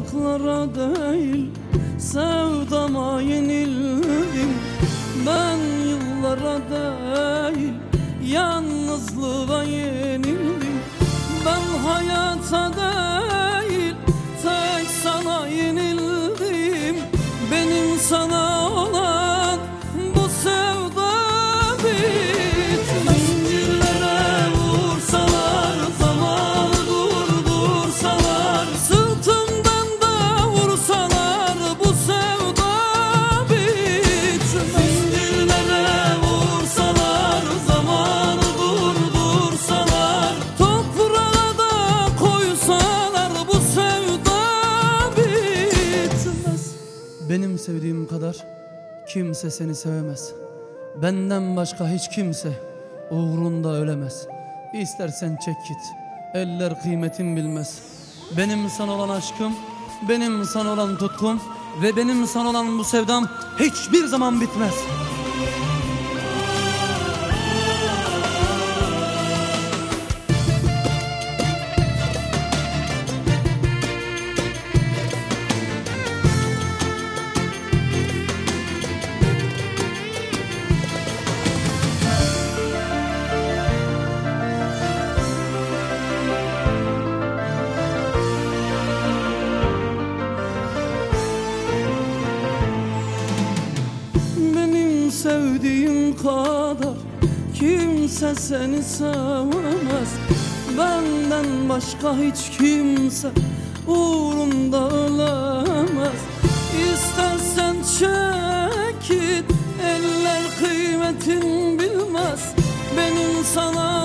tuzaklara değil, sevdama yenildim. Ben yıllara değil, yalnızlığa yenildim. Ben hayata değil, tek sana yenildim. Benim sana olan bu sevda bitmez. Zincirlere vursalar, zamanı durdursalar, sırtımdan da vursalar, bu sevda bitmez. Zincirlere vursalar, zamanı durdursalar, toprağa da koysalar, bu sevda bitmez. Benim sevdiğim kadar kimse seni sevemez. Benden başka hiç kimse uğrunda ölemez. İstersen çek git, eller kıymetin bilmez. Benim sana olan aşkım, benim sana olan tutkum ve benim sana olan bu sevdam hiçbir zaman bitmez. Sevdiğim kadar kimse seni sevemez. Benden başka hiç kimse uğrunda ölemez. İstersen çek git, eller kıymetin bilmez. Benim sana